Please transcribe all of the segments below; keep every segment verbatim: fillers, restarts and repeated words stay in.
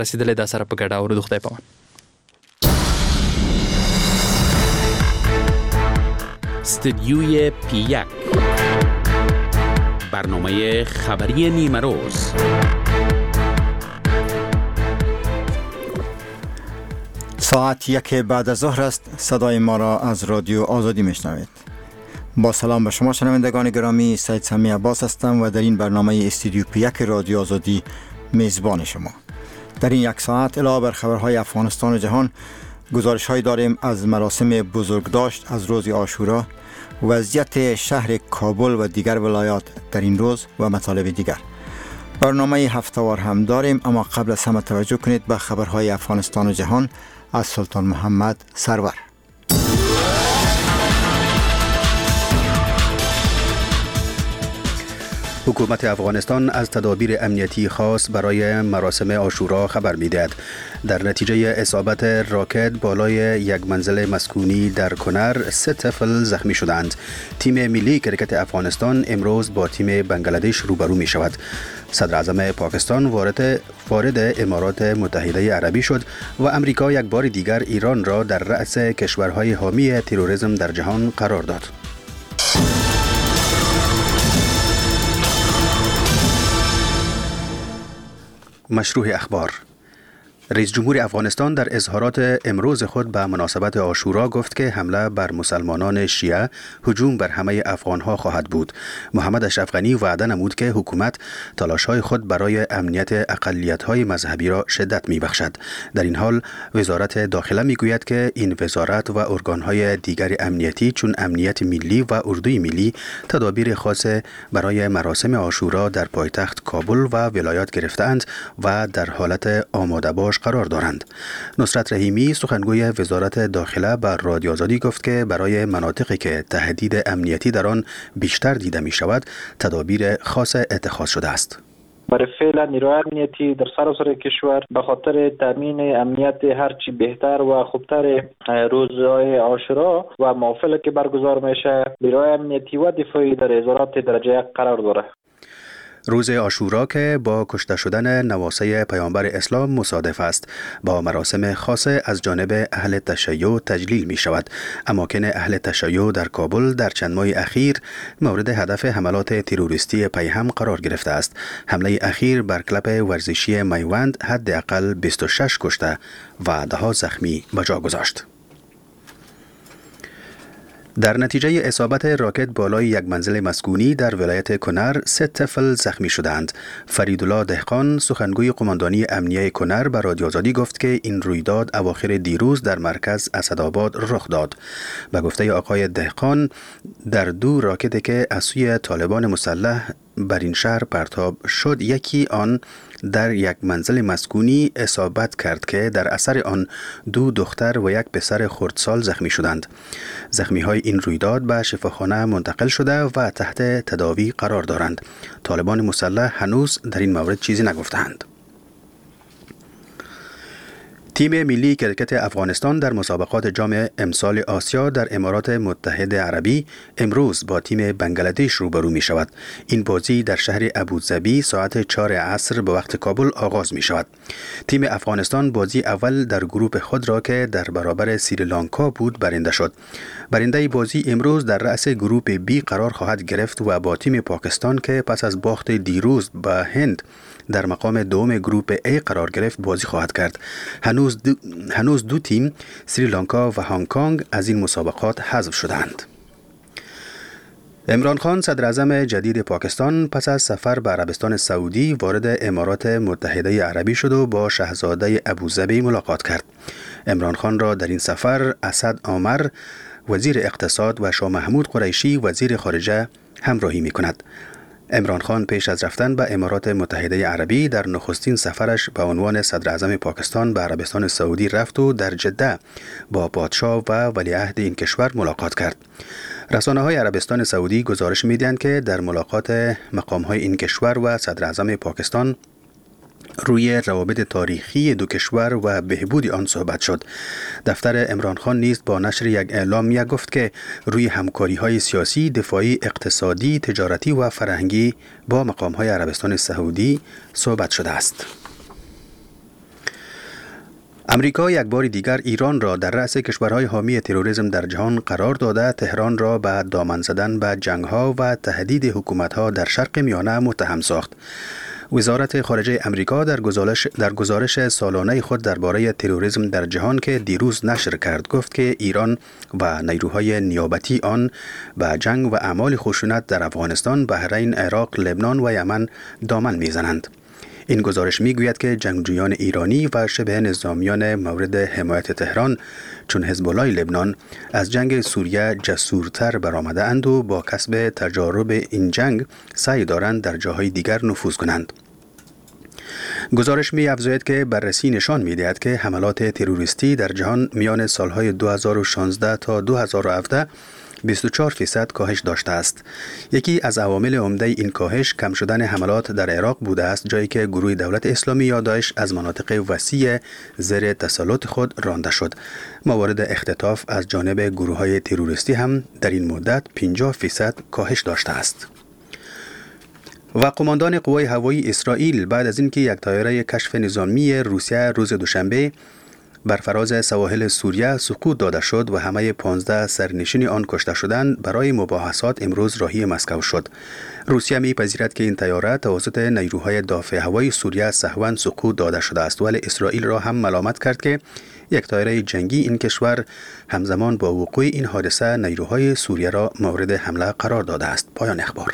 رسیدلې د سره په ګډه او د خدای په امان. استدیوی پی یک، برنامه خبری نیمه روز. ساعت یک بعد از ظهر است. صدای ما را از رادیو آزادی میشنوید. با سلام به شما شنوندگان گرامی، سید سمی عباس هستم و در این برنامه استودیو پی یک رادیو آزادی میزبان شما. در این یک ساعت علاوه بر خبرهای افغانستان و جهان، گزارش های داریم از مراسم بزرگداشت از روز عاشورا، وضعیت شهر کابل و دیگر ولایات در این روز و مطالب دیگر. برنامه هفته‌وار هم داریم، اما قبل از همه توجه کنید به خبرهای افغانستان و جهان از سلطان محمد سرور. حکومت افغانستان از تدابیر امنیتی خاص برای مراسم عاشورا خبر می‌دهد. در نتیجه اصابت راکت بالای یک منزل مسکونی در کنر، سه طفل زخمی شدند. تیم ملی کرکت افغانستان امروز با تیم بنگلادش روبرو می شود. صدر اعظم پاکستان وارد وارد امارات متحده عربی شد و امریکا یک بار دیگر ایران را در رأس کشورهای حامی تروریسم در جهان قرار داد. مشروع اخبار. رئیس جمهور افغانستان در اظهارات امروز خود به مناسبت عاشورا گفت که حمله بر مسلمانان شیعه هجوم بر همه افغانها خواهد بود. محمد اشرف غنی وعده نمود که حکومت تلاش‌های خود برای امنیت اقلیت‌های مذهبی را شدت می‌بخشد. در این حال وزارت داخله می‌گوید که این وزارت و ارگان‌های دیگر امنیتی چون امنیت ملی و اردوی ملی تدابیر خاص برای مراسم عاشورا در پایتخت کابل و ولایات گرفتند و در حالت آماده باش قرار دارند. نصرت رحیمی سخنگوی وزارت داخله بر رادیو آزادی گفت که برای مناطقی که تهدید امنیتی در آن بیشتر دیده می شود تدابیر خاص اتخاذ شده است. برای فعلا نیروی امنیتی در سراسر کشور به خاطر تامین امنیت هرچی بهتر و خوبتر روزهای عاشورا و محافل که برگزار میشه، نیروی امنیتی و دفاعی در وزارت درجه یک قرار داره. روز عاشورا که با کشته شدن نواسه پیامبر اسلام مصادف است، با مراسم خاص از جانب اهل تشیع تجلیل می شود. اماکن اهل تشیع در کابل در چند ماه اخیر مورد هدف حملات تروریستی پیهم قرار گرفته است. حمله اخیر بر کلب ورزشی میوند حداقل بیست و شش کشته و ده ها زخمی به جا گذاشت. در نتیجه اصابت راکت بالای یک منزل مسکونی در ولایت کنر، سه طفل زخمی شدند. فریدالله دهقان سخنگوی قماندانی امنیه کنر به رادیو آزادی گفت که این رویداد اواخر دیروز در مرکز اسدآباد رخ داد. به گفته آقای دهقان، در دو راکتی که از سوی طالبان مسلح بر این شهر پرتاب شد، یکی آن در یک منزل مسکونی اصابت کرد که در اثر آن دو دختر و یک پسر خردسال زخمی شدند. زخمی های این رویداد به شفاخانه منتقل شده و تحت تداوی قرار دارند. طالبان مسلح هنوز در این مورد چیزی نگفتند. تیم ملی کرکت افغانستان در مسابقات جام امسال آسیا در امارات متحده عربی امروز با تیم بنگلادش روبرو می شود. این بازی در شهر ابوظبی ساعت چهار عصر به وقت کابل آغاز می شود. تیم افغانستان بازی اول در گروه خود را که در برابر سریلانکا بود برنده شد. برنده بازی امروز در رأس گروه بی قرار خواهد گرفت و با تیم پاکستان که پس از باخت دیروز به هند در مقام دوم گروه ای قرار گرفت بازی خواهد کرد. هنوز دو, هنوز دو تیم سریلانکا و هنگ کنگ از این مسابقات حذف شدند. عمران خان صدر اعظم جدید پاکستان پس از سفر به عربستان سعودی وارد امارات متحده عربی شد و با شاهزاده ابوظبی ملاقات کرد. عمران خان را در این سفر اسد عامر وزیر اقتصاد و شاه محمود قریشی وزیر خارجه همراهی می کند. عمران خان پیش از رفتن به امارات متحده عربی در نخستین سفرش به عنوان صدر اعظم پاکستان به عربستان سعودی رفت و در جده با پادشاه و ولیعهد این کشور ملاقات کرد. رسانه‌های عربستان سعودی گزارش می‌دهند که در ملاقات مقام‌های این کشور و صدر اعظم پاکستان روی روابط تاریخی دو کشور و بهبود آن صحبت شد. دفتر عمران خان نیز با نشر یک اعلامیه گفت که روی همکاری‌های سیاسی، دفاعی، اقتصادی، تجارتی و فرهنگی با مقام‌های عربستان سعودی صحبت شده است. امریکا یک بار دیگر ایران را در رأس کشورهای حامی تروریسم در جهان قرار داده تهران را به دامن زدن به جنگ‌ها و تهدید حکومت‌ها در شرق میانه متهم ساخت. وزارت خارجه امریکا در گزارش در گزارش سالانه خود درباره تروریسم در جهان که دیروز نشر کرد گفت که ایران و نیروهای نیابتی آن به جنگ و اعمال خشونت در افغانستان، بحرین، عراق، لبنان و یمن دامن میزنند. این گزارش میگوید که جنگجویان ایرانی و شبه نظامیان مورد حمایت تهران چون حزب الله لبنان از جنگ سوریه جسورتر برآمده اند و با کسب تجارب این جنگ سعی دارند در جاهای دیگر نفوذ کنند. گزارش می افزاید که بررسی نشان می دهد که حملات تروریستی در جهان میان سالهای دو هزار و شانزده تا دو هزار و هفده بیست و چهار درصد کاهش داشته است. یکی از عوامل عمده این کاهش کم شدن حملات در عراق بوده است، جایی که گروه دولت اسلامی یا داعش از مناطق وسیع زیر تسلط خود رانده شد. موارد اختطاف از جانب گروه‌های تروریستی هم در این مدت پنجاه درصد کاهش داشته است. و قماندان قوای هوایی اسرائیل بعد از اینکه یک طیاره کشف نظامی روسیه روز دوشنبه بر فراز سواحل سوریه سقوط داده شد و همه پانزده سرنشین آن کشته شدند، برای مباحثات امروز راهی مسکو شد. روسیه می‌پذیرد که این طیاره توسط نیروهای دافع هوایی سوریه سهواً سقوط داده شده است، ولی اسرائیل را هم ملامت کرد که یک طیاره جنگی این کشور همزمان با وقوع این حادثه نیروهای سوریه را مورد حمله قرار داده است. پایان اخبار.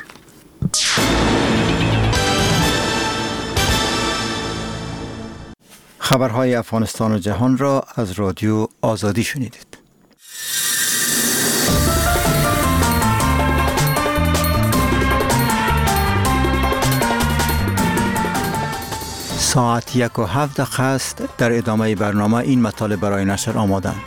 خبرهای افغانستان و جهان را از رادیو آزادی شنیدید. ساعت یک و هفت دقیقه است. در ادامه برنامه این مطالب برای نشر آمادند.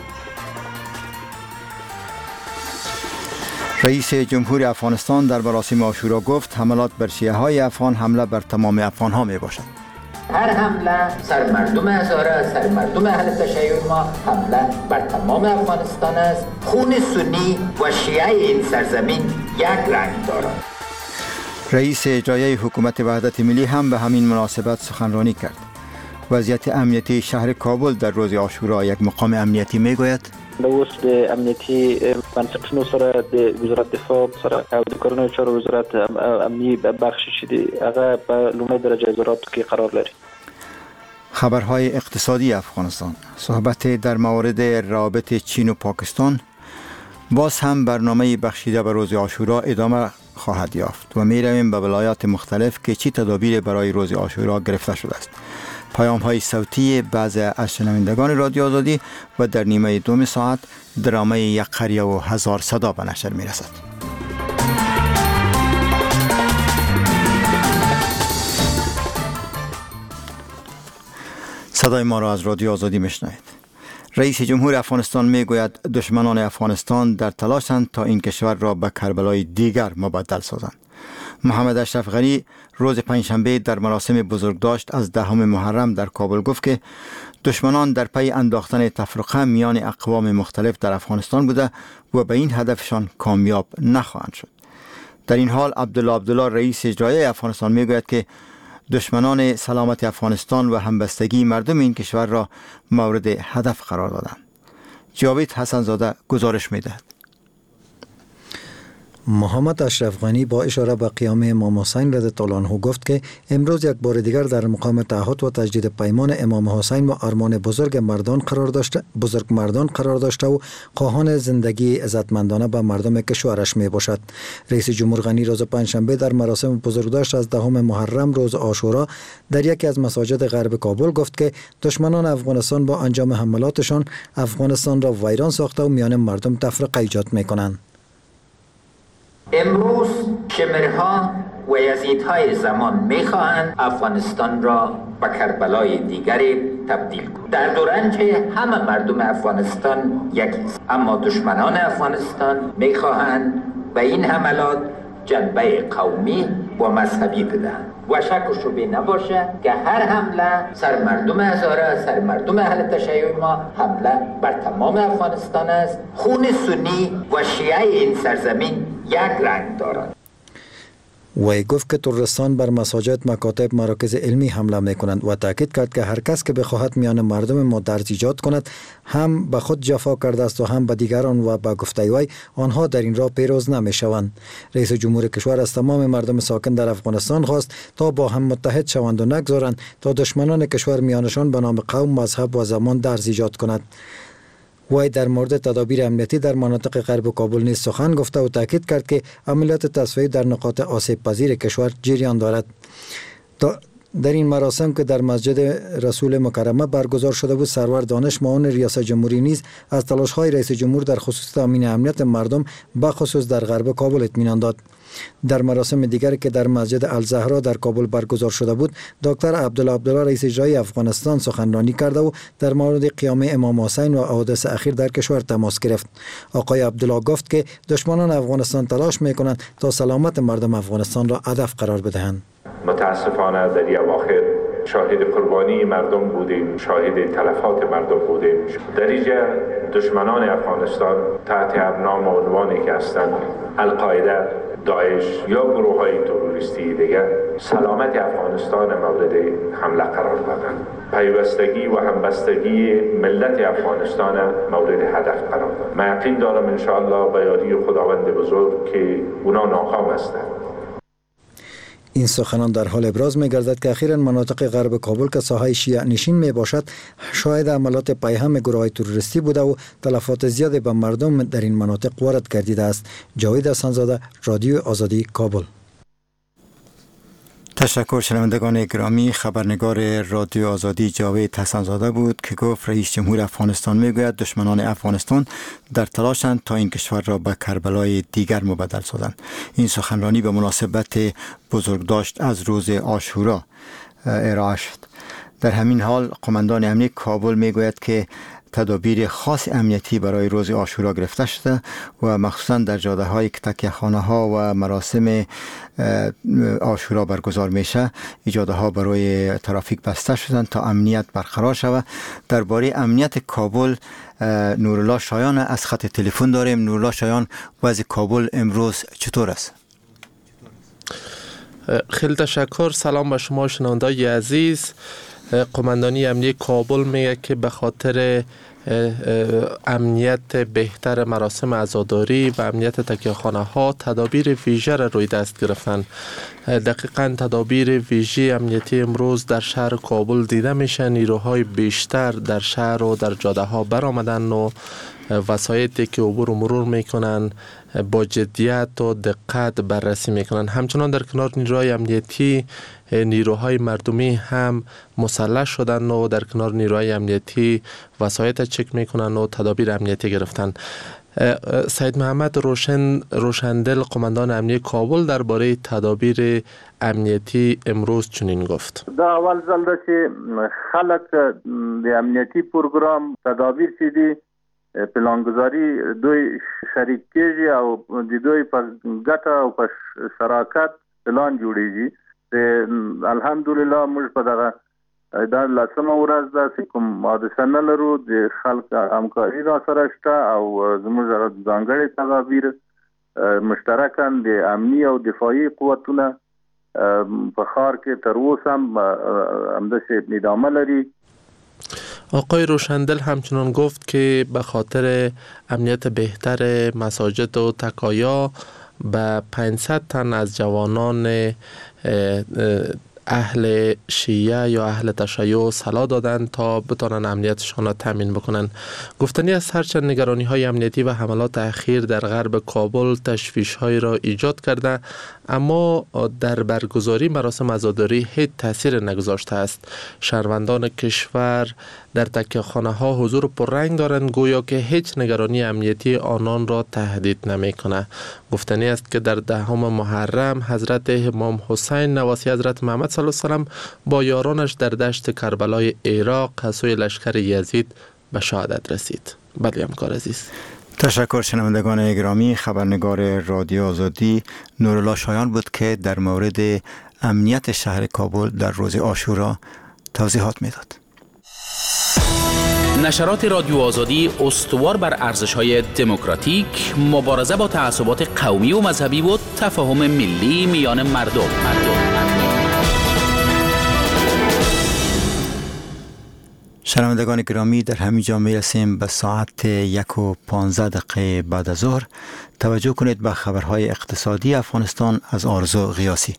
رئیس جمهور افغانستان در مراسم عاشورا گفت حملات بر شیعه های افغان حمله بر تمام افغان ها می باشد. هر حمله سر مردم هزاره، سر مردم اهل تشیع ما حمله بر تمام افغانستان است. خون سنی و شیعه این سرزمین یک رنگ دارد. رئیس اجرایی حکومت وحدت ملی هم به همین مناسبت سخنرانی کرد. وضعیت امنیتی شهر کابل در روز عاشورا یک مقام امنیتی میگوید د اوس د امنیتي بنسټونو سره د وزارت دفاع سره او د کورنۍ چارو وزارت امنیتی بخش چې دی هغه په لومړي درجه وزارت کې قرار لري. خبرهای اقتصادی افغانستان. صحبت در مورد روابط چین و پاکستان باز هم برنامه بخشیده به روز عاشورا ادامه خواهد یافت و می رویم به ولایات مختلف که چی تدابیر برای روز عاشورا گرفته شده است. پیام های صوتی بعضی از شنوندگان رادیو آزادی و در نیمه دوم ساعت درامه یک قریه و هزار صدا به نشر می رسد. صدای ما را از رادیو آزادی میشنوید. رئیس جمهور افغانستان می گوید دشمنان افغانستان در تلاشند تا این کشور را به کربلای دیگر مبدل سازند. محمد اشرف غنی روز پنجشنبه در مراسم بزرگداشت از دهم محرم در کابل گفت که دشمنان در پی انداختن تفرقه میان اقوام مختلف در افغانستان بوده و به این هدفشان کامیاب نخواهند شد. در این حال عبدالله عبدالله رئیس اجرایی افغانستان میگوید که دشمنان سلامت افغانستان و همبستگی مردم این کشور را مورد هدف قرار دادند. جاوید حسن زاده گزارش میدهد. محمد اشرف غنی با اشاره به قیام امام حسین رضی الله عنه گفت که امروز یک بار دیگر در مقام تعهد و تجدید پیمان امام حسین و ارمان بزرگ مردان قرار داشته بزرگ مردان قرار داشته و خواهان زندگی عزتمندانه به مردم کشورش می باشد. رئیس جمهور غنی روز پنجشنبه در مراسم بزرگداشت از دهم محرم روز عاشورا در یکی از مساجد غرب کابل گفت که دشمنان افغانستان با انجام حملاتشان افغانستان را ویران ساخته و میان مردم تفرقه ایجاد می کنند. امروز شمرها و یزیدهای زمان میخواهند افغانستان را به کربلای دیگری تبدیل کنند. در دوران که همه مردم افغانستان یکی است، اما دشمنان افغانستان میخواهند به این حملات جنبه قومی و مذهبی بدهند و شک و شبهه نباشه که هر حمله سر مردم هزاره، سر مردم اهل تشیع ما حمله بر تمام افغانستان است. خون سنی و شیعه این سرزمین یک رنگ دارد. وی گفت که تروریستان بر مساجد، مکاتب، مراکز علمی حمله میکنند و تاکید کرد که هر کس که بخواهد میان مردم ما درز ایجاد کند هم به خود جفا کرده است و هم به دیگران و به گفته وی آنها در این راه پیروز نمیشوند. رئیس جمهور کشور از تمام مردم ساکن در افغانستان خواست تا با هم متحد شوند و نگذارند تا دشمنان کشور میانشان به نام قوم، مذهب و زمان درز ایجاد کند. وی در مورد تدابیر امنیتی در مناطق غرب کابل نیز سخن گفته و تاکید کرد که عملیات تصفیه‌ای در نقاط آسیب پذیر کشور جریان دارد. در این مراسم که در مسجد رسول مکرمه برگزار شده بود، سرور دانش معاون ریاست جمهوری نیز از تلاش‌های رئیس جمهور در خصوص تامین امنیت مردم به خصوص در غرب کابل اطمینان داد. در مراسم دیگری که در مسجد الزهرا در کابل برگزار شده بود، دکتر عبدالله عبدالله رئیس اجرایی افغانستان سخنرانی کرده و در مورد قیام امام حسین و حوادث اخیر در کشور تماس گرفت. آقای عبدالله گفت که دشمنان افغانستان تلاش میکنند تا سلامت مردم افغانستان را هدف قرار بدهند. متاسفانه در این اواخر شاهد قربانی مردم بودیم، شاهد تلفات مردم بودیم. در اینجا دشمنان افغانستان تحت هر نام و عنوانی که هستند، القاعده، داعش یا گروه های تروریستی دیگر، سلامت افغانستان مورد حمله قرار دادند. پیوستگی و همبستگی ملت افغانستان مورد هدف قرار داد. من یقین دارم انشاءالله به یاری خداوند بزرگ که اونا ناکام هستند. این سخنان در حال ابراز می گردد که اخیراً مناطق غرب کابل که ساحه شیعه نشین می باشد شاهد عملیات پیهم گروه‌های تروریستی بوده و تلفات زیادی به مردم در این مناطق وارد گردیده است. جاوید حسن‌زاده، رادیو آزادی، کابل. تشکر. شنوندگان گرامی، خبرنگار رادیو آزادی جاوید حسن‌زاده بود که گفت رئیس جمهور افغانستان میگوید دشمنان افغانستان در تلاشند تا این کشور را به کربلای دیگر مبدل سازند. این سخنرانی به مناسبت بزرگداشت از روز عاشورا ارائه شد. در همین حال قماندان امنیتی کابل میگوید که تدابیر خاص امنیتی برای روز عاشورا گرفته شده و مخصوصا در جاده هایی که تکیه خانه ها و مراسم عاشورا برگزار میشه، جاده ها برای ترافیک بسته شدند تا امنیت برقرار شود. درباره امنیت کابل نورالله شایان از خط تلفن داریم. نورالله شایان، وضع کابل امروز چطور است؟ خیلی تشکر. سلام به شما شنوندگان عزیز. قماندانی امنیتی کابل میگه که به خاطر امنیت بهتر مراسم عزاداری و امنیت تکیه‌خانه ها تدابیر ویژه را روی دست گرفتن. دقیقاً تدابیر ویژه امنیتی امروز در شهر کابل دیده میشه. نیروهای بیشتر در شهر و در جاده ها برآمدن و وسایلی که عبور و مرور میکنن با جدیت و دقت بررسی میکنن. همچنان در کنار نیروهای امنیتی نیروهای مردمی هم مسلح شدن و در کنار نیروهای امنیتی وسایل چک میکنن و تدابیر امنیتی گرفتن. سید محمد روشن روشندل قماندان امنیتی کابل درباره تدابیر امنیتی امروز چنین گفت: دا اول ځل ده چې خلک د امنیتی پروګرام تدابیر چې دي پلانګذاري دوی شریک کېږي او د دوی په ګټه او په شراکت پلان جوړیږي. الحمدلله موږ په دغه دا لسمه ورځ ده چې کوم حادثه نه لرو. د خلک همکاري را سره شته او زموږ ځانګړي تدابیر مشترکاً د امني او دفاعي قوتونه په ښار کې تر اوسه هم همداسې ادامه لري. آقای روشندل همچنان گفت که به خاطر امنیت بهتر مساجد و تکایا به پانصد تن از جوانان اهل شیعه یا اهل تشیع صلاح دادن تا بتانن امنیتشان را تامین بکنن. گفتنی است هرچند نگرانی های امنیتی و حملات اخیر در غرب کابل تشویش های را ایجاد کرده، اما در برگزاری مراسم عزاداری هیچ تاثیر نگذاشته است. شهروندان کشور در تکیه‌خانه ها حضور پررنگ دارند، گویا که هیچ نگرانی امنیتی آنان را تهدید نمی‌کند. گفتنی است که در دهم محرم حضرت امام حسین نواسی حضرت محمد صلی الله علیه و سلم با یارانش در دشت کربلای عراق از سوی لشکر یزید به شهادت رسید. بله همکار عزیز. تشکر. شنوندگان گرامی، خبرنگار رادیو آزادی نورالله شایان بود که در مورد امنیت شهر کابل در روز عاشورا توضیحات میداد. نشرات رادیو آزادی استوار بر ارزش‌های دموکراتیک، مبارزه با تعصبات قومی و مذهبی و تفاهم ملی میان مردم. شنوندگان گرامی، در همین جا میرسیم به ساعت یک و پانزده دقیقه بعد از ظهر. توجه کنید به خبرهای اقتصادی افغانستان از آرزو غیاسی.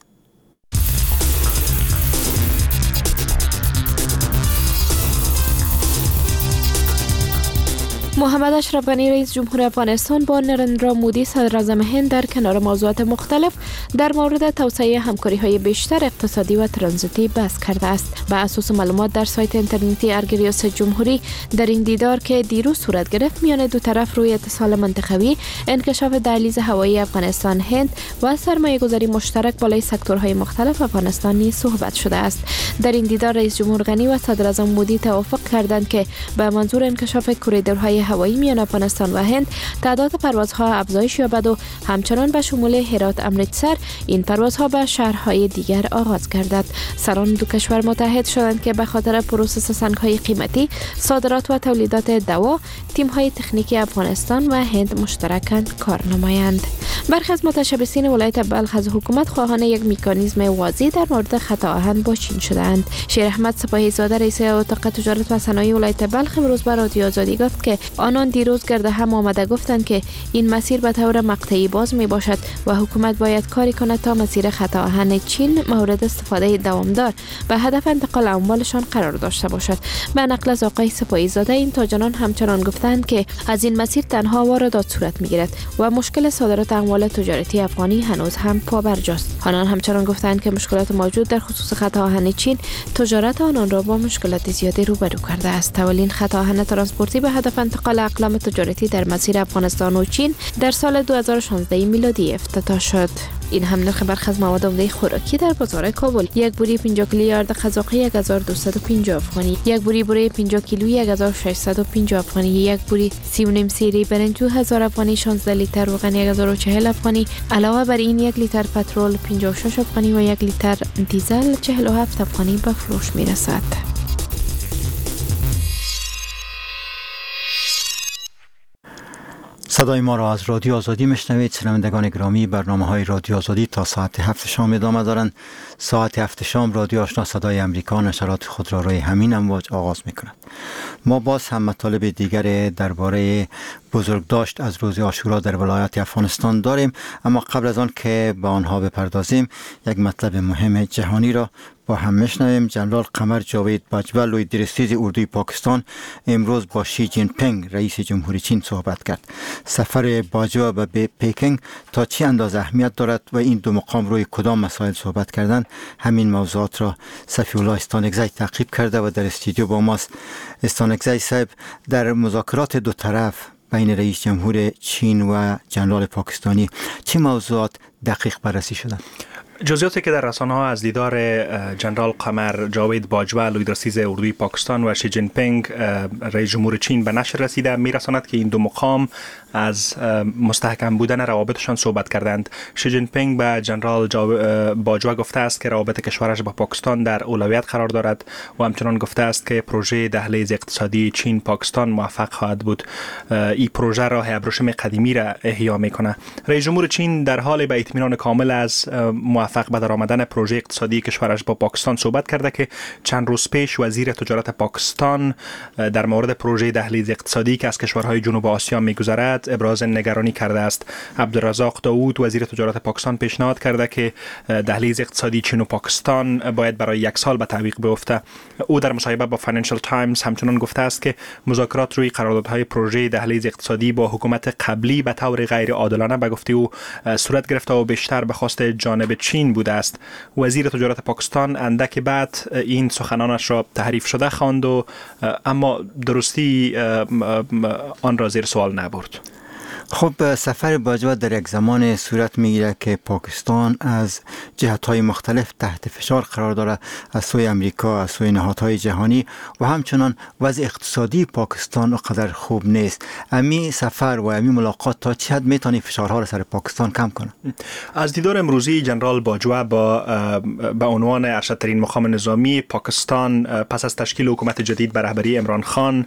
محمد اشرف غنی رئیس جمهور افغانستان با نریندرا مودی صدر اعظم هند در کنار موضوعات مختلف در مورد توسعه همکاری‌های بیشتر اقتصادی و ترانزیتی بحث کرده است. بر اساس معلومات در سایت اینترنتی ارگ ریاست جمهوری، در این دیدار که دیروز صورت گرفت میان دو طرف روی اتصال منطقوی، انکشاف دهلیز هوایی افغانستان هند و سرمایه‌گذاری مشترک بالای سکتورهای مختلف افغانستان نیز صحبت شده است. در این دیدار رئیس جمهور غنی و صدر اعظم مودی توافق کردند که به منظور انکشاف کوریدورهای هوایی میان افغانستان و هند تعداد پروازها افزایش یابد و همچنان به شمول هرات امرتسر این پروازها به شهرهای دیگر آغاز گردد. سران دو کشور متحد شدند که به خاطر پروسس سنگ‌های قیمتی، صادرات و تولیدات دوا، تیم‌های تکنیکی افغانستان و هند مشترکاً کار نمایند. برخی از متشبثین ولایت بلخ از حکومت خواهان یک مکانیزم واضح در مورد خط آهن با چین شدند. شیر احمد سپاهی زاده رئیس اتاق تجارت و صنایع ولایت بلخ امروز به رادیو آزادی گفت که آنان دیروز گرد هم آمده گفتند که این مسیر به طور مقطعی باز می باشد و حکومت باید کاری کند تا مسیر خط آهن چین مورد استفاده دوامدار به هدف انتقال اموالشان قرار داشته باشد. به نقل از آقای سپاهی زاده، این تاجران همچنان گفتند که از این مسیر تنها واردات صورت می گیرد و مشکل صادرات اموال تجارتی افغانی هنوز هم پابرجاست. آنان همچنان گفتند که مشکلات موجود در خصوص خط آهن چین تجارت آنان را با مشکلات زیادی روبرو کرده است. اولین خط آهن ترانسپورتی به هدف انتقال اقلام تجارتی در مسیر افغانستان و چین در سال دو هزار و شانزده میلادی افتتاح شد. این هم نرخ برخی از مواد عمده خوراکی در بازار کابل: یک بوری پنجاه کیلو یارد قزاقی یک هزار و دویست و پنجاه افغانی، یک بوری بوره پنجاه کیلو یک هزار و ششصد و پنجاه افغانی، یک بوری سی و نیم سیری برنج دو هزار افغانی، شانزده لیتر روغن یک هزار و چهل افغانی. علاوه بر این یک لیتر پترول پنجاه و شش افغانی و یک لیتر دیزل چهل و هفت افغانی به فروش میرسد. صدای ما را از رادیو آزادی میشنوید. شنوندگان گرامی، برنامه های رادیو آزادی تا ساعت هفت شام ادامه دارند. ساعت هفت شام رادیو آشنا صدای امریکا نشرات خود را روی همین امواج آغاز میکند. ما باز هم مطالب دیگر درباره بزرگداشت از روز عاشورا در ولایت افغانستان داریم، اما قبل از آن که به آنها بپردازیم، یک مطلب مهم جهانی را با هم میشنویم. جنرال قمر جاوید باجوا لوی درستیز اردوی پاکستان امروز با شی جین پینگ رئیس جمهوری چین صحبت کرد. سفر باجوا به پکینگ تا چه اندازه اهمیت دارد و این دو مقام روی کدام مسائل صحبت کردند، همین موضوعات را صفی الله استانکزی تعقیب کرده و در استودیو با ماست. استانکزی صاحب، در مذاکرات دو طرف بین رئیس جمهور چین و جنرال پاکستانی چه موضوعات دقیق بررسی شدند؟ جزئیاتی که در رسانه‌ها از دیدار جنرال قمر جاوید باجوا لوی درستیز اردوی پاکستان و شی جین پینگ رئیس جمهور چین به نشر رسیده میرساند که این دو مقام از مستحکم بودن روابطشان صحبت کردند. شی جین پینگ به جنرال باجوا گفته است که روابط کشورش با پاکستان در اولویت قرار دارد و همچنان گفته است که پروژه دهلیز اقتصادی چین پاکستان موفق خواهد بود. این پروژه راه ابریشم قدیمی را احیا میکنه. رئیس جمهور چین در حال به اطمینان کامل از موفق به در آمدن پروژه اقتصادی کشورش با پاکستان صحبت کرده که چند روز پیش وزیر تجارت پاکستان در مورد پروژه دهلیز اقتصادی که از کشورهای جنوب آسیا میگذرد ابراز نگرانی کرده است. عبدالرزاق داوود وزیر تجارت پاکستان پیشنهاد کرده که دهلیز اقتصادی چین و پاکستان باید برای یک سال به تعویق بیفته. او در مصاحبه با فاینانشل تایمز همچنان گفته است که مذاکرات روی قراردادهای پروژه دهلیز اقتصادی با حکومت قبلی به طور غیر عادلانه به گفته او صورت گرفته و بیشتر به خواست جانب چین بوده است. وزیر تجارت پاکستان اندک بعد این سخنانش را تحریف شده خواند و اما درستی آن را زیر سوال نبرد. خب سفر باجوه در یک زمان صورت میگیره که پاکستان از جهت‌های مختلف تحت فشار قرار داره، از سوی امریکا، از سوی نهادهای جهانی و همچنان وضع اقتصادی پاکستان قدر خوب نیست. امی سفر و امی ملاقات تا چه حد میتونه فشارها را سر پاکستان کم کنه؟ از دیدار امروزی جنرال باجوه با به عنوان ارشدترین مقام نظامی پاکستان پس از تشکیل حکومت جدید به رهبری عمران خان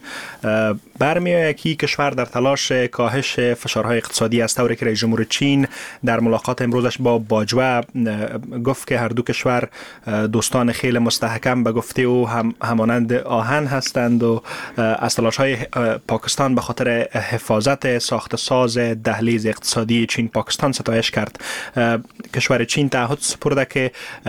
برمیآید که کشور در تلاش کاهش فشارهای اقتصادی است، طوری که رئیس جمهور چین در ملاقات امروزش با باجوه گفت که هر دو کشور دوستان خیلی مستحکم به گفته او هم همانند آهن هستند و از تلاش‌های پاکستان به خاطر حفاظت ساخت ساز دهلیز اقتصادی چین پاکستان ستایش کرد. کشور چین تعهد سپرده که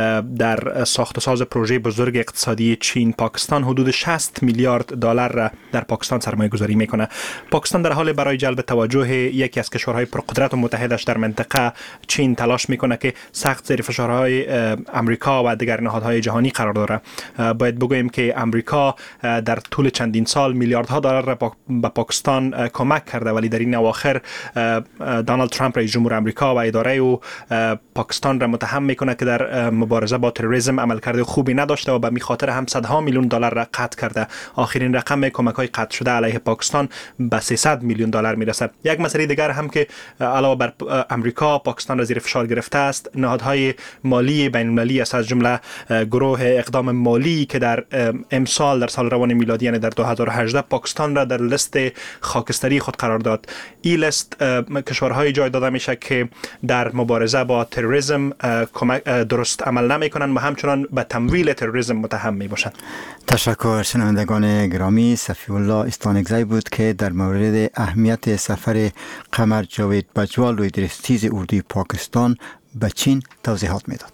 در ساخت ساز پروژه بزرگ اقتصادی چین پاکستان حدود شصت میلیارد دلار را در پاکستان سرمایه گذاری میکنه. پاکستان در حال برای جلب توجه یکی از کشورهای پرقدرت و متحدش در منطقه چین تلاش میکنه که سخت زیر فشارهای امریکا و دیگر نهادهای جهانی قرار داره. باید بگوییم که امریکا در طول چندین سال میلیاردها دلار را به پاکستان کمک کرده، ولی در این اواخر دونالد ترامپ رئیس جمهور امریکا و اداره او پاکستان را متهم میکنه که در مبارزه با تروریسم عملکرد خوبی نداشته و به می خاطر هم صدها میلیون دلار را قطع کرده. آخرین رقم کمک‌های قطع شده علیه پاکستان به سیصد میلیون دلار میرسد. یک مسئله دیگر هم که علاوه بر امریکا پاکستان را زیر فشار گرفته است، نهادهای مالی بین‌المللی است، از جمله گروه اقدام مالی که در امسال در سال روان میلادی یعنی در دو هزار و هجده پاکستان را در لیست خاکستری خود قرار داد. این لیست کشورهای جای داده میشه که در مبارزه با تروریسم درست عمل نمیکنند و همچنان به تمویل تروریسم متهم می باشند. تشکر. شنوندگان گرامی، صفی الله استانگزی بود که در مورد اهمیت سفر قمر جاوید باجوه لوی درستیز اردوی پاکستان به چین توضیحات میداد.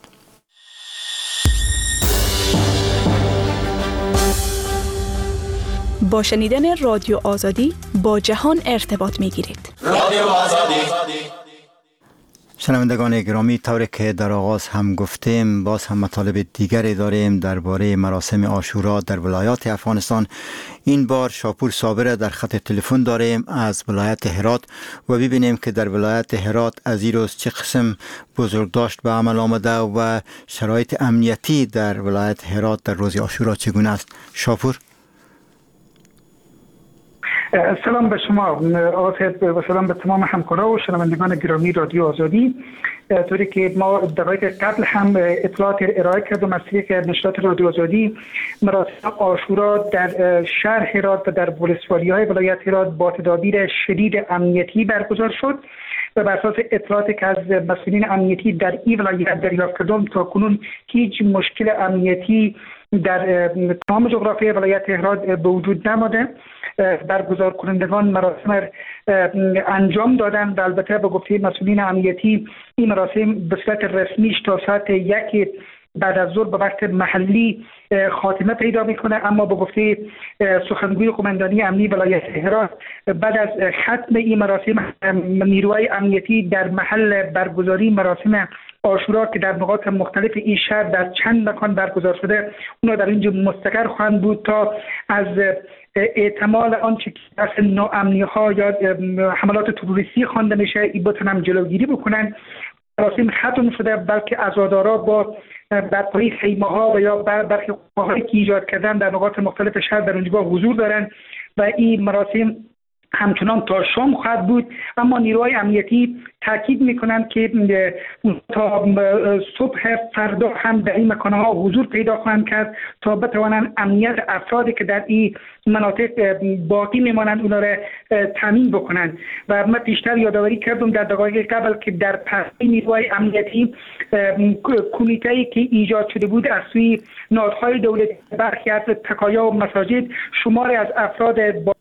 با شنیدن رادیو آزادی با جهان ارتباط میگیرید. رادیو آزادی. شنوندگان گرامی، طوری که در آغاز هم گفتیم، باز هم مطالب دیگری داریم درباره مراسم عاشورا در ولایات افغانستان. این بار شاپور صابر در خط تلفن داریم از ولایت هرات و ببینیم که در ولایت هرات از این روز چه قسم بزرگداشت به عمل آمده و شرایط امنیتی در ولایت هرات در روز عاشورا چگونه است. شاپور. سلام به شما آقای صاحب و سلام به تمام همکارا و شنوندگان گرامی رادیو آزادی. طوری که ما دقایق قبل هم اطلاعات ارائه کردم از طریق نشرات رادیو آزادی، مراسم عاشورا در شهر هرات و در ولسوالی‌های ولایت هرات با تدابیر شدید امنیتی برگزار شد و بر اساس اطلاعاتی که از مسئولین امنیتی در این ولایت دریافت کردم تا کنون هیچ مشکل امنیتی در تمام جغرافیای ولایت هرات به وجود نماده. برگزار کنندگان مراسم انجام دادن و البته به گفته مسئولین امنیتی این مراسم به صورت رسمیش تا ساعت یک بعد از ظهر به وقت محلی خاتمه پیدا میکنه، اما به گفته سخنگوی قماندانی امنی ولایت هرات بعد از ختم این مراسم نیروهای امنیتی در محل برگزاری مراسم عاشورا که در نقاط مختلف این شهر در چند مکان برگزار شده اونا در اینجا مستقر خواهند بود تا از احتمال آنچه که از ناامنی ها یا حملات تروریستی خوانده میشه این بتونن جلوگیری بکنن. مراسم ختم شده، بلکه عزادارا با برپایی خیمه ها و یا برخی قوهایی که ایجاد کردن در نقاط مختلف شهر در اونجا حضور دارن و این مراسم همچنان تا شام خواهد بود. اما نیروهای امنیتی تاکید میکنند که تا صبح فردا هم در این مکانها حضور پیدا خواهند کرد تا بتوانند امنیت افرادی که در این مناطق باقی میمانند اونا را تامین بکنند. و من پیشتر یادآوری کردم در دقایق قبل که در پرسه نیروهای امنیتی کمیته‌ای که ایجاد شده بود از سوی نهادهای دولتی برخی از تکایا و مساجد شماری از افراد با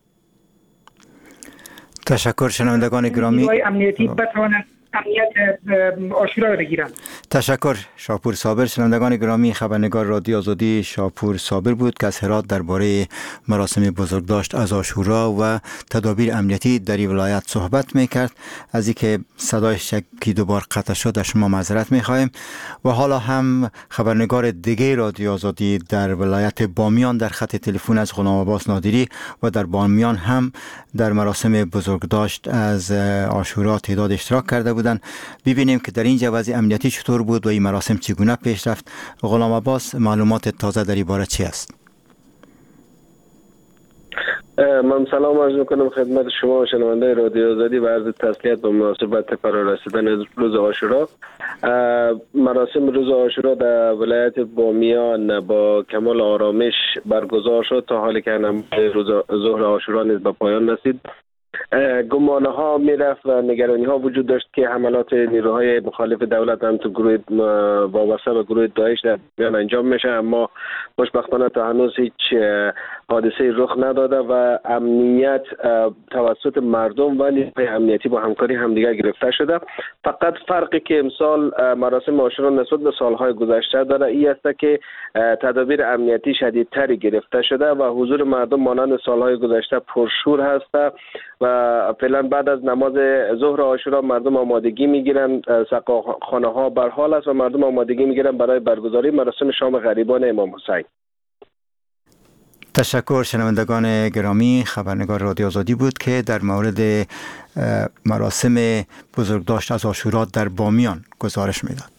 تشکر. شنوندگان گرامی، نیروهای امنیتی بتوانند امنیت عاشورا را بگیرند. تشکر. شاپور صابر. شنوندگان گرامی، خبرنگار رادیو آزادی شاپور صابر بود که از هرات درباره مراسم بزرگداشت از عاشورا و تدابیر امنیتی در این ولایت صحبت میکرد. از اینکه صدایش یکی دوبار قطع شد از شما معذرت میخواهیم. و حالا هم خبرنگار دیگه رادیو آزادی در ولایت بامیان در خط تلفن از غلام عباس نادری و در بامیان هم در مراسم بزرگداشت از عاشورا تعداد اشتراک کرده بودند. ببینیم که در اینجا وضع امنیتی چطور بود و این مراسم چگونه پیش رفت. غلام عباس، معلومات تازه در این باره چی است؟ من سلام عرض میکنم خدمت شما شنونده رادیو آزادی و عرض تسلیت به مناسبت فرا رسیدن روز عاشورا. مراسم روز عاشورا در ولایت بامیان با کمال آرامش برگزار شد تا حالی که نماز روز ظهر عاشورا نیز به پایان رسید. گمانه ها میرفت و نگرانی ها وجود داشت که حملات نیروهای مخالف دولت هم تو گروه وابسته به گروه داعش در بیان انجام میشه، اما خوشبختانه تا هنوز هیچ حادثه رخ نداده و امنیت توسط مردم و نیروهای امنیتی با همکاری همدیگر گرفته شده. فقط فرقی که امسال مراسم عاشورا نسبت به سالهای گذشته داره این است که تدابیر امنیتی شدیدتری گرفته شده و حضور مردم مانند سالهای گذشته پرشور هست و فعلا بعد از نماز ظهر عاشورا مردم آمادگی میگیرن، سقاخانه ها بر حال است و مردم آمادگی میگیرن برای برگزاری مراسم شام غریبان امام حسین. تشکر. شنوندگان گرامی، خبرنگار رادیو آزادی بود که در مورد مراسم بزرگداشت از عاشورا در بامیان گزارش میداد.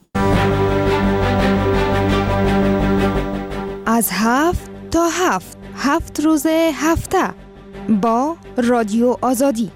از هفت تا هفت هفت روز هفته با رادیو آزادی.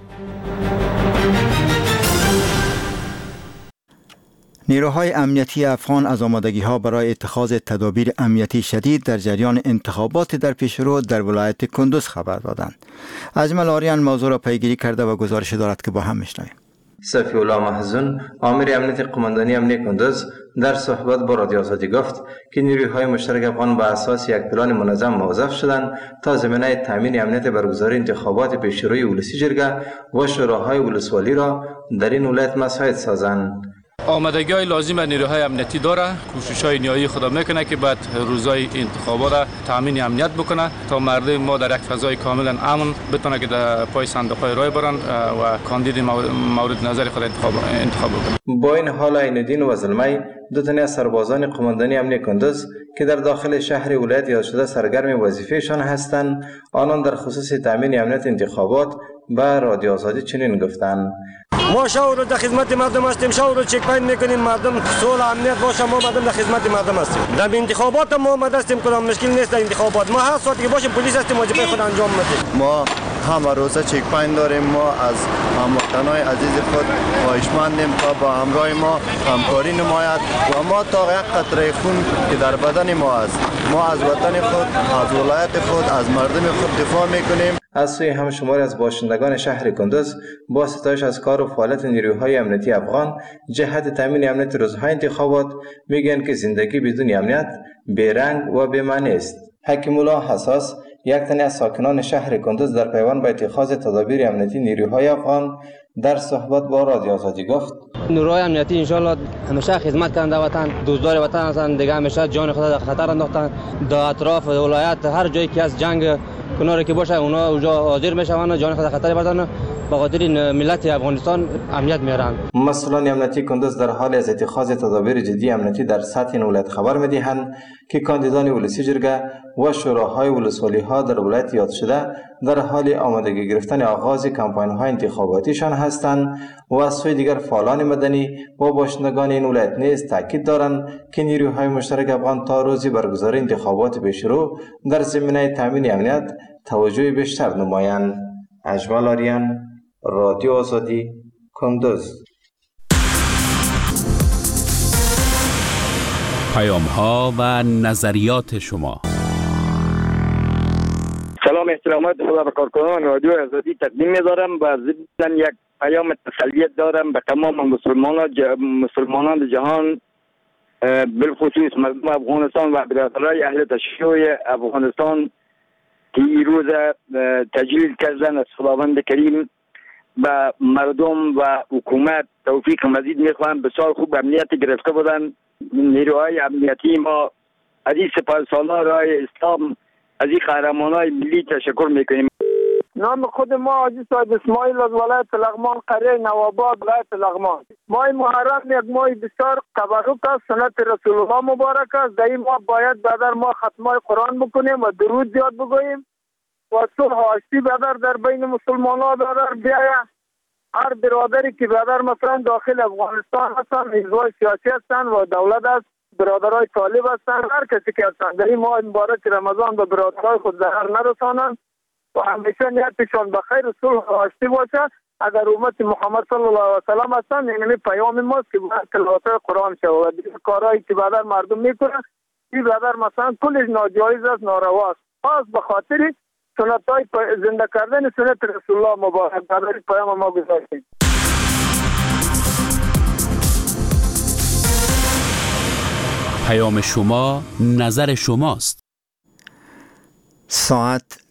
نیروهای امنیتی افغان از آمادگی‌ها برای اتخاذ تدابیر امنیتی شدید در جریان انتخابات در پیشرو در ولایت کندوز خبر دادند. اجمل آریان موضوع را پیگیری کرده و گزارش دارد که با هم میشنویم. صفی الله محزون، آمر امنیت قماندانی امنیت کندوز، در صحبت با رادیو آزادی گفت که نیروهای مشترک افغان بر اساس یک پلان منظم موظف شدند تا زمینه تامین امنیت برگزاری انتخابات پیشروی ولسی جرگه و شوراهای ولسوالی را در این ولایت مساعد سازند. آمادگی های لازم نیروهای امنیتی داره، کوشش های نهایی خود میکنه که بعد روزهای انتخابات تامین امنیت بکنه تا مردم ما در یک فضای کاملا امن بتونه که در پای صندوق های رای برن و کاندید مورد نظر خود انتخاب انتخاب بکنه. با این حال عین‌الدین و زلمی، دو تن از سربازان قماندانی امنیت کندوز که در داخل شهر ولایت یاد شده سرگرم وظیفهشان هستند، آنان در خصوص تامین امنیت انتخابات با رادیو آزادی چنین گفتند: ما شاور در خدمت مردم هستیم، شاور چک پاین میکنیم، مردم صلح امنیت باشه، ما مردم در خدمت مردم هستیم. در انتخابات ما آماده هستیم، کدام مشکل نیست. در انتخابات ما هر ساعتی که باشیم پلیس هستیم، واجب خود انجام میدیم. ما همه روزه چک پاین داریم. ما از هموطنان عزیز خود خواهشمندیم تا با همراه ما همکاری نماید و ما تا یک قطره خون که در بدن ما است، ما از وطن خود، از ولایت خود، از مردم خود دفاع میکنیم. از سوی هم شماری از باشندگان شهر کندوز با ستایش از کار و فعالیت نیروهای امنیتی افغان جهت تامین امنیت روزهای انتخابات میگن که زندگی بدون امنیت بیرنگ و بی‌معنی است. حکیم الله حساس، یک تن از ساکنان شهر کندوز، در پیوند با اتخاذ تدابیر امنیتی نیروهای افغان در صحبت با رادیو آزادی گفت: نیروهای امنیتی انشالله همیشه خدمت کننده وطن، دوستدار وطن هستند دیگه، همیشه جان خود در خطر انداختن. در اطراف ولایت هر جایی که از جنگ کناری که باشه اونا اونجا حاضر میشوند، جان خود در خطر بردن به خاطر ملت افغانستان امنیت میارن. مسئولان امنیتی کندوز در حال از اتخاذ تدابیر جدی امنیتی در سطح این ولایت خبر میدهند که کاندیدان ولسی جرگه و شوراهای ولسوالی ها در ولایت یاد شده در حال آمادگی گرفتن آغاز کمپاین های انتخاباتیشان هستند و از سوی دیگر فعالان مدنی و باشندگان این ولایت نیز تاکید دارند که نیروهای مشترک افغان تا روزی برگزاری انتخابات پیشرو در زمینه تامین امنیت توجه بیشتر نمایند. اجمل آریان، رادیو آزادی، کندوز. پیام ها و نظریات شما. سلام، احترامات خدا به کارکنان رادیو آزادی تقدیم می‌دارم و ضمن یک پیام تسلیت دارم به تمام مسلمانان مسلمانان جهان، بالخصوص مردم افغانستان و برادرای اهل تشیع افغانستان که این روز تجلیل کردن از خداوند کریم به مردم و حکومت توفیق مزید میخوام. بسیار خوب امنیت گرفته بودن نیروهای امنیتی ما. از این سپاهسالار رای اسلام، از این قهرمانای ملی تشکر میکنیم. نام خود ما حاجی صاحب اسماعیل از ولایت لغمان، قریه نواباد ولایت لغمان. ماه محرم یک ماه بسیار تبرک است، سنت رسول الله مبارک است. در این ماه باید بدر ما ختمای قرآن بکنیم و درود زیاد بگوییم و صلح و آشتی بدر در بین مسلمانان بدر بیاید. هر برادری که بدر مثلا داخل افغانستان هستن، حزبای سیاسی هستن و دولت است، برادرای طالب هستن، هر کسی که هستن در این ماه مبارک رمضان به برادرای خود ضرر نرسانند و همیشه نیتشان به خیر صلح و آشتی باشه. اگر امت محمد صلی الله علیه و سلم هستن، یعنی پیام ماست که باید تلاوت قرآن شود و دیگر کارهایی که بدر مردم میکنن این بدر مثلا کلش ناجایز است، ناروا است. خاص به خاطر سنت های زنده کردن سنت رسول الله مبارک بدر پیام ما گذاشتیم. پیام شما نظر شماست. ساعت